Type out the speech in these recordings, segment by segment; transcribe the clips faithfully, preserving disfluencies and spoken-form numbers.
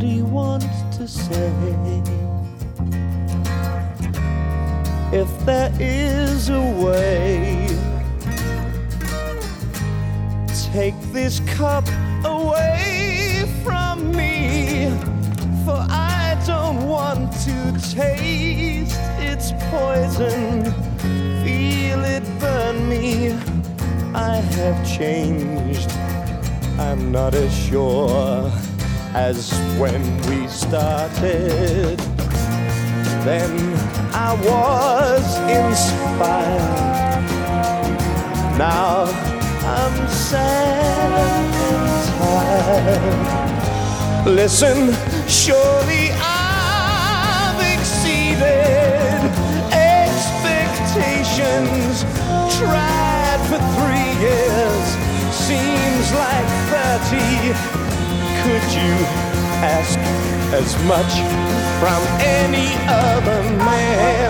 only want to say, if there is a way, take this cup away from me, for I don't want to taste its poison, feel it burn me. I have changed, I'm not as sure as when we started. Then I was inspired, now I'm sad and tired. Listen, surely I've exceeded expectations. Tried for three years, seems like thirty. Could you ask as much from any other man?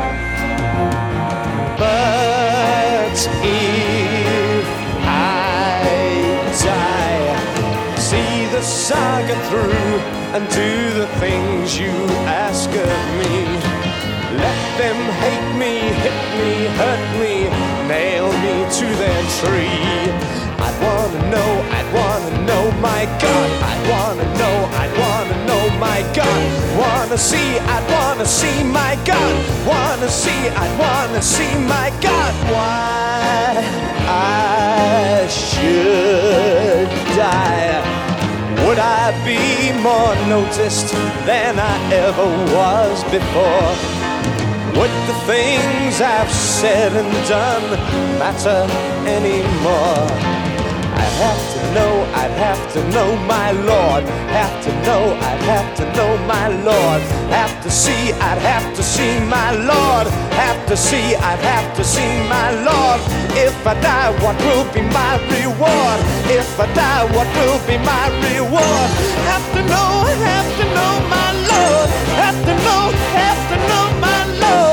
But if I die, see the saga through and do the things you ask of me. Let them hate me, hit me, hurt me, nail me to their tree. I'd wanna know, I'd wanna know, my God. I'd wanna know, I'd wanna know, my God. Wanna see, I'd wanna see, my God. Wanna see, I'd wanna see, my God. Why I should die? Would I be more noticed than I ever was before? Would the things I've said and done matter anymore? I'd have to know, I'd have to know, my Lord. Have to know, I'd have to know, my Lord. Have to see, I'd have to see, my Lord. Have to see, I'd have to see, my Lord. If I die, what will be my reward? If I die, what will be my reward? Have to know, have to know, my Lord. Have to know, have to know, my Lord.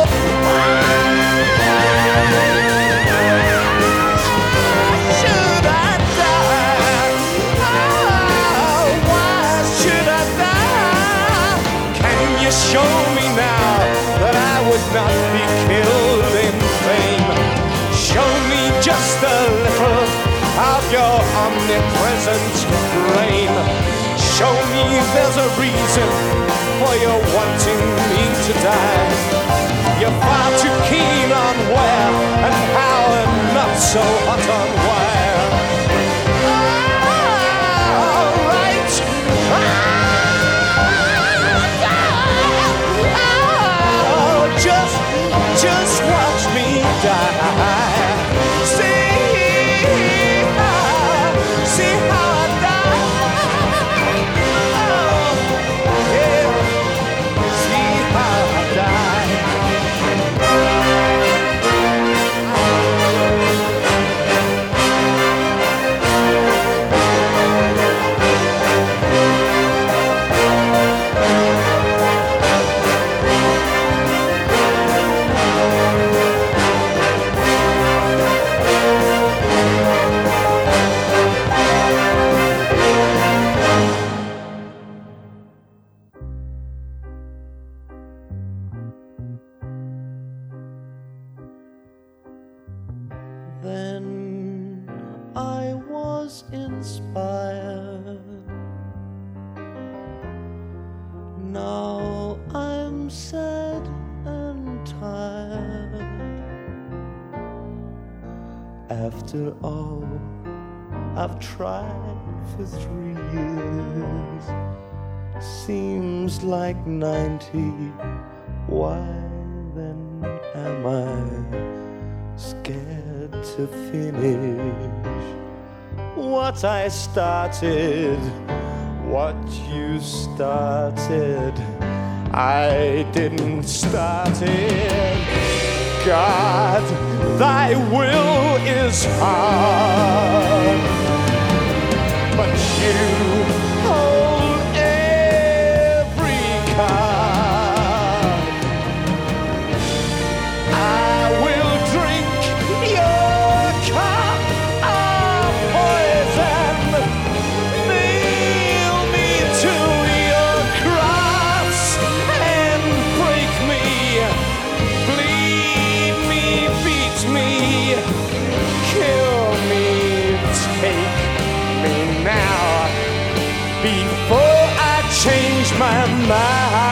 Should I die? Oh, why should I die? Can you show me now that I would not be killed in vain? Show me just a little of your omnipresent reign. Show me there's a reason for your wanting me to die. You're far too keen on where and how and not so hot on where. All right. Oh, just, just watch me die. See, see how I die. Oh, yeah. See how I die. Then I was inspired. Now I'm sad and tired. After all I've tried for three years, seems like ninety. Why then am I scared to finish what I started? What you started, I didn't start it. God, thy will is hard, but you hold every card. I will drink your cup of poison, nail me to your my